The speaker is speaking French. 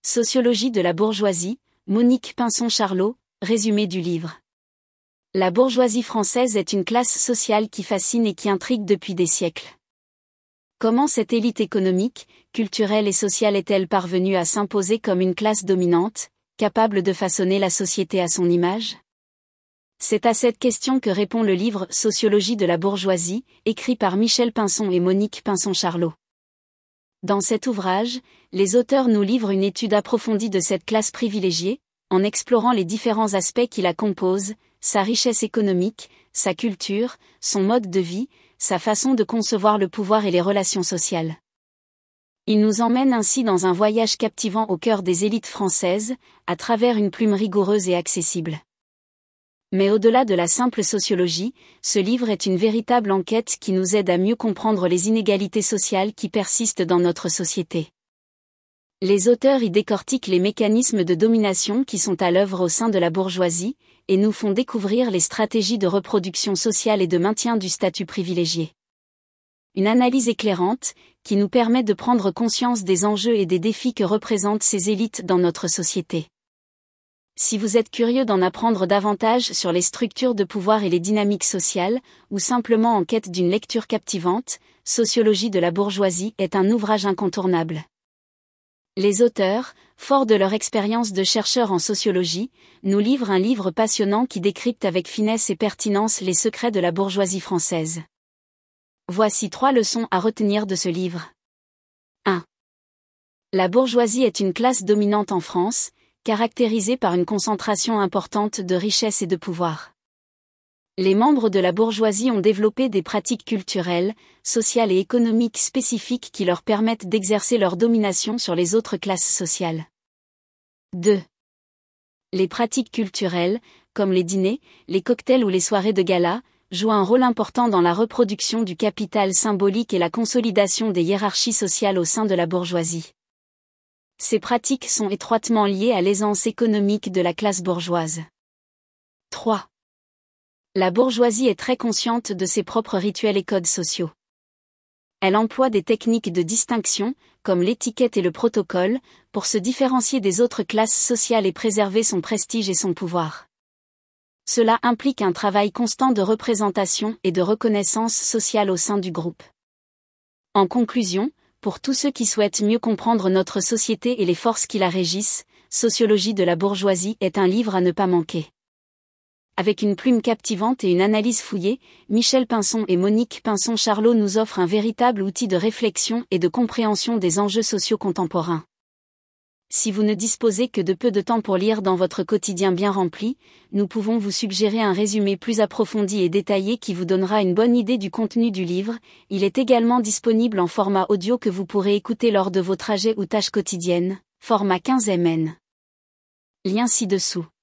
Sociologie de la bourgeoisie, Monique Pinson-Charlot, résumé du livre. La bourgeoisie française est une classe sociale qui fascine et qui intrigue depuis des siècles. Comment cette élite économique, culturelle et sociale est-elle parvenue à s'imposer comme une classe dominante, capable de façonner la société à son image ? C'est à cette question que répond le livre Sociologie de la bourgeoisie, écrit par Michel Pinson et Monique Pinson-Charlot. Dans cet ouvrage, les auteurs nous livrent une étude approfondie de cette classe privilégiée, en explorant les différents aspects qui la composent, sa richesse économique, sa culture, son mode de vie, sa façon de concevoir le pouvoir et les relations sociales. Ils nous emmènent ainsi dans un voyage captivant au cœur des élites françaises, à travers une plume rigoureuse et accessible. Mais au-delà de la simple sociologie, ce livre est une véritable enquête qui nous aide à mieux comprendre les inégalités sociales qui persistent dans notre société. Les auteurs y décortiquent les mécanismes de domination qui sont à l'œuvre au sein de la bourgeoisie, et nous font découvrir les stratégies de reproduction sociale et de maintien du statut privilégié. Une analyse éclairante, qui nous permet de prendre conscience des enjeux et des défis que représentent ces élites dans notre société. Si vous êtes curieux d'en apprendre davantage sur les structures de pouvoir et les dynamiques sociales, ou simplement en quête d'une lecture captivante, Sociologie de la bourgeoisie est un ouvrage incontournable. Les auteurs, forts de leur expérience de chercheurs en sociologie, nous livrent un livre passionnant qui décrypte avec finesse et pertinence les secrets de la bourgeoisie française. Voici 3 leçons à retenir de ce livre. 1. La bourgeoisie est une classe dominante en France, caractérisée par une concentration importante de richesse et de pouvoir. Les membres de la bourgeoisie ont développé des pratiques culturelles, sociales et économiques spécifiques qui leur permettent d'exercer leur domination sur les autres classes sociales. 2. Les pratiques culturelles, comme les dîners, les cocktails ou les soirées de gala, jouent un rôle important dans la reproduction du capital symbolique et la consolidation des hiérarchies sociales au sein de la bourgeoisie. Ces pratiques sont étroitement liées à l'aisance économique de la classe bourgeoise. 3. La bourgeoisie est très consciente de ses propres rituels et codes sociaux. Elle emploie des techniques de distinction, comme l'étiquette et le protocole, pour se différencier des autres classes sociales et préserver son prestige et son pouvoir. Cela implique un travail constant de représentation et de reconnaissance sociale au sein du groupe. En conclusion, pour tous ceux qui souhaitent mieux comprendre notre société et les forces qui la régissent, Sociologie de la bourgeoisie est un livre à ne pas manquer. Avec une plume captivante et une analyse fouillée, Michel Pinson et Monique Pinson-Charlot nous offrent un véritable outil de réflexion et de compréhension des enjeux sociaux contemporains. Si vous ne disposez que de peu de temps pour lire dans votre quotidien bien rempli, nous pouvons vous suggérer un résumé plus approfondi et détaillé qui vous donnera une bonne idée du contenu du livre. Il est également disponible en format audio que vous pourrez écouter lors de vos trajets ou tâches quotidiennes, format 15 mn. Lien ci-dessous.